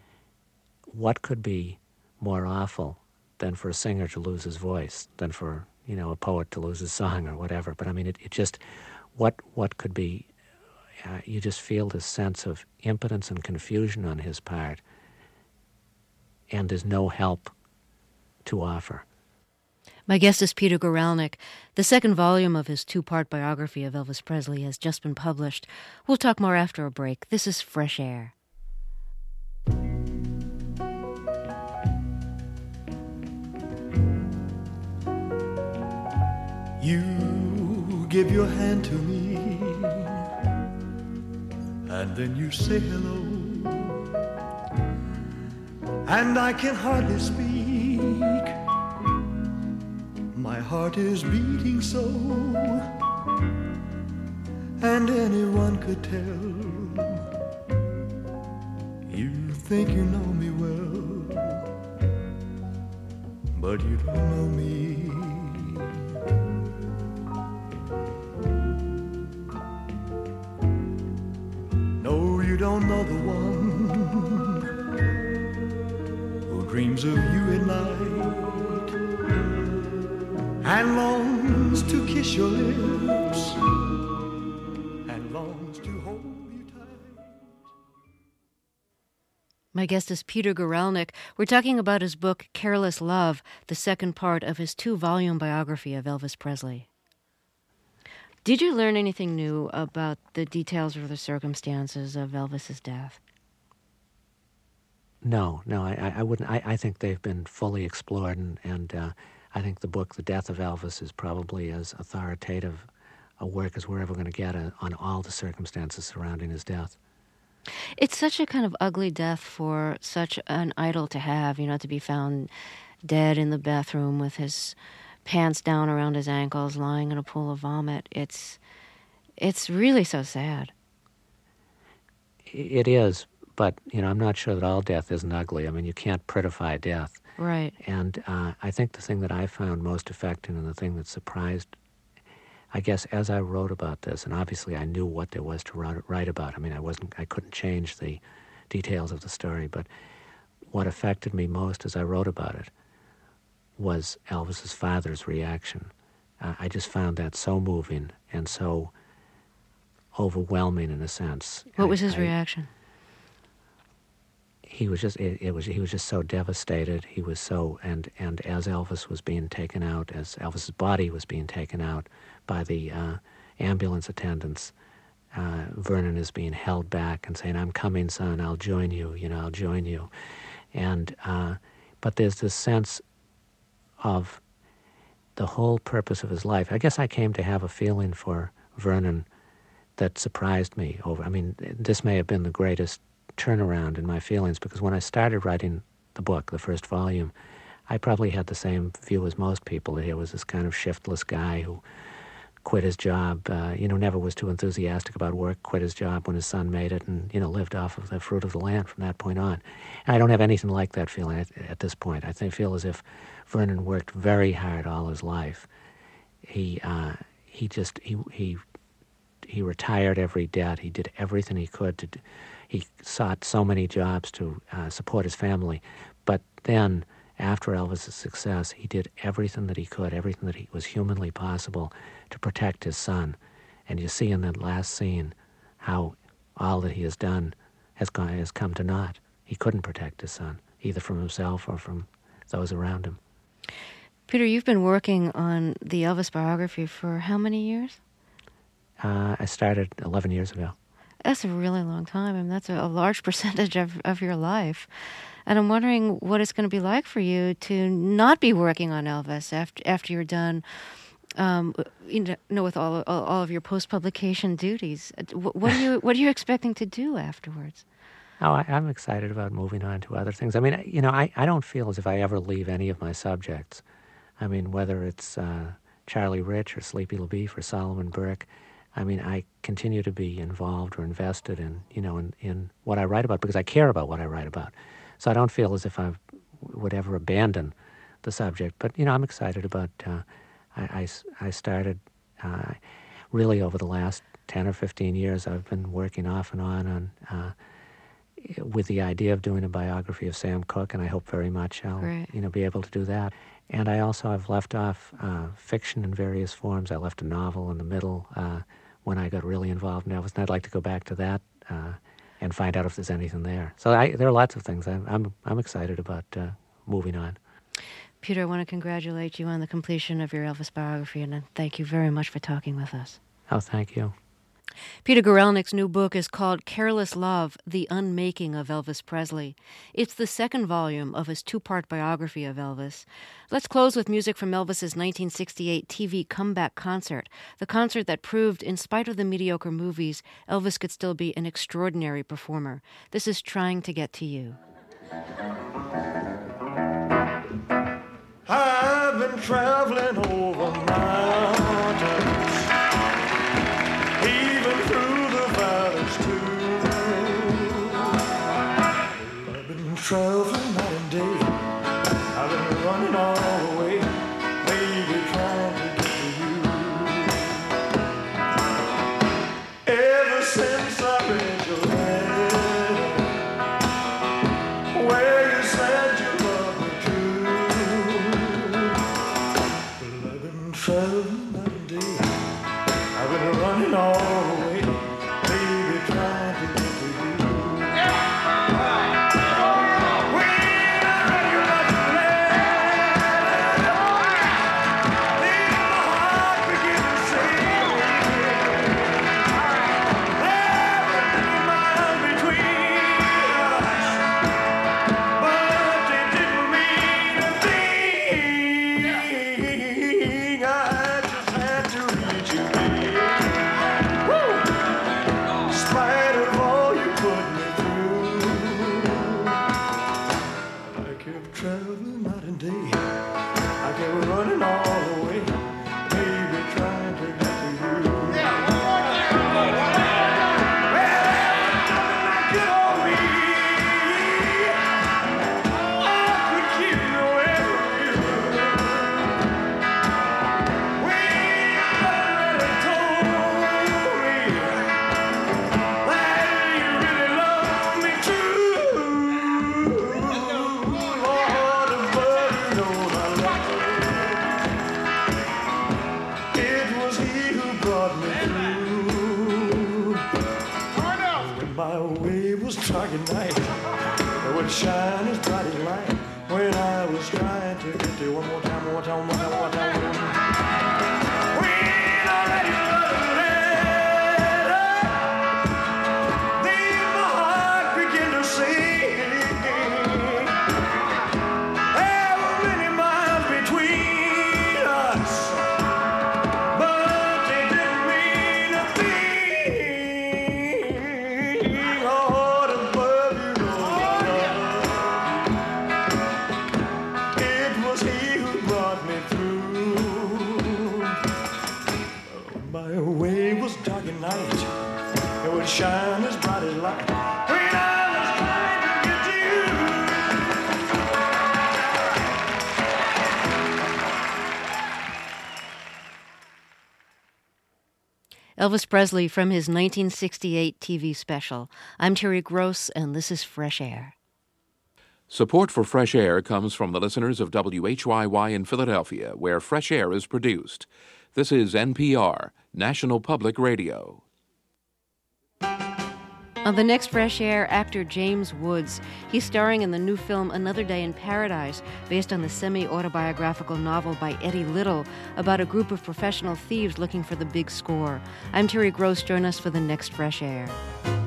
what could be more awful than for a singer to lose his voice, than for, you know, a poet to lose his song or whatever? But I mean, it, it just, what what could be, uh, you just feel this sense of impotence and confusion on his part, and there's no help to offer. My guest is Peter Guralnick. The second volume of his two-part biography of Elvis Presley has just been published. We'll talk more after a break. This is Fresh Air. You give your hand to me, and then you say hello, and I can hardly speak. My heart is beating so, and anyone could tell. You think you know me well, but you don't know me. No, you don't know the one who dreams of you at night and longs to kiss your lips and longs to hold you tight. My guest is Peter Guralnick. We're talking about his book, Careless Love, the second part of his two-volume biography of Elvis Presley. Did you learn anything new about the details or the circumstances of Elvis's death? No, no, I, I wouldn't. I, I think they've been fully explored, and, and uh, I think the book, The Death of Elvis, is probably as authoritative a work as we're ever going to get a, on all the circumstances surrounding his death. It's such a kind of ugly death for such an idol to have, you know, to be found dead in the bathroom with his pants down around his ankles, lying in a pool of vomit. It's it's really so sad. It is, but, you know, I'm not sure that all death isn't ugly. I mean, you can't prettify death. Right. And uh, I think the thing that I found most affecting and the thing that surprised, I guess, as I wrote about this, and obviously I knew what there was to write about. I mean, I wasn't, I couldn't change the details of the story, but what affected me most as I wrote about it was Elvis's father's reaction. Uh, I just found that so moving and so overwhelming in a sense. What was I, his I, reaction? He was just it, it was he was just so devastated. He was so and and as Elvis was being taken out, as Elvis's body was being taken out by the uh, ambulance attendants, uh, Vernon is being held back and saying, "I'm coming, son. I'll join you. You know, I'll join you." And uh, but there's this sense of the whole purpose of his life. I guess I came to have a feeling for Vernon that surprised me. Over, I mean, this may have been the greatest turnaround in my feelings, because when I started writing the book, the first volume, I probably had the same view as most people, that he was this kind of shiftless guy who quit his job, uh, you know, never was too enthusiastic about work, quit his job when his son made it, and, you know, lived off of the fruit of the land from that point on. And I don't have anything like that feeling at, at this point. I think, feel as if Vernon worked very hard all his life. He uh, he just, he, he, he retired every debt. He did everything he could to do. He sought so many jobs to uh, support his family. But then, after Elvis's success, he did everything that he could, everything that he was humanly possible to protect his son. And you see in that last scene how all that he has done has, gone, has come to naught. He couldn't protect his son, either from himself or from those around him. Peter, you've been working on the Elvis biography for how many years? Uh, I started eleven years ago. That's a really long time. I mean, that's a, a large percentage of, of your life. And I'm wondering what it's going to be like for you to not be working on Elvis after after you're done, um, you know, with all all, all of your post-publication duties. What, what are you What are you expecting to do afterwards? Oh, I, I'm excited about moving on to other things. I mean, you know, I, I don't feel as if I ever leave any of my subjects. I mean, whether it's uh, Charlie Rich or Sleepy LaBeef or Solomon Burke, I mean, I continue to be involved or invested in, you know, in, in what I write about because I care about what I write about. So I don't feel as if I would ever abandon the subject. But, you know, I'm excited about, uh, I, I, I started uh, really over the last ten or fifteen years, I've been working off and on on uh, with the idea of doing a biography of Sam Cooke, and I hope very much I'll, right. you know, be able to do that. And I also have left off uh, fiction in various forms. I left a novel in the middle uh, when I got really involved in Elvis, and I'd like to go back to that uh, and find out if there's anything there. So I, there are lots of things. I'm I'm, I'm excited about uh, moving on. Peter, I want to congratulate you on the completion of your Elvis biography, and thank you very much for talking with us. Oh, thank you. Peter Guralnick's new book is called Careless Love, The Unmaking of Elvis Presley. It's the second volume of his two-part biography of Elvis. Let's close with music from Elvis's nineteen sixty-eight T V comeback concert, the concert that proved, in spite of the mediocre movies, Elvis could still be an extraordinary performer. This is Trying to Get to You. I've been traveling over mountains, even through the valleys too. I've been traveling night and day, I've been running all since I read your letter, where you said you loved me true. Well, I've been traveling night and day, I've been running all the way, baby, trying to get to you. Shine as bright as light when I was trying to get there. One more time, one more time, one more time, one more time. When I read your letter, then my heart began to sing. There were many miles between us, but they didn't mean a thing. Lord above, you know. Night, it would shine as bright as light when I was trying to get to you. Elvis Presley from his nineteen sixty-eight T V special. I'm Terry Gross, and this is Fresh Air. Support for Fresh Air comes from the listeners of W H Y Y in Philadelphia, where Fresh Air is produced. This is N P R, National Public Radio. On the next Fresh Air, actor James Woods. He's starring in the new film Another Day in Paradise, based on the semi-autobiographical novel by Eddie Little about a group of professional thieves looking for the big score. I'm Terry Gross. Join us for the next Fresh Air.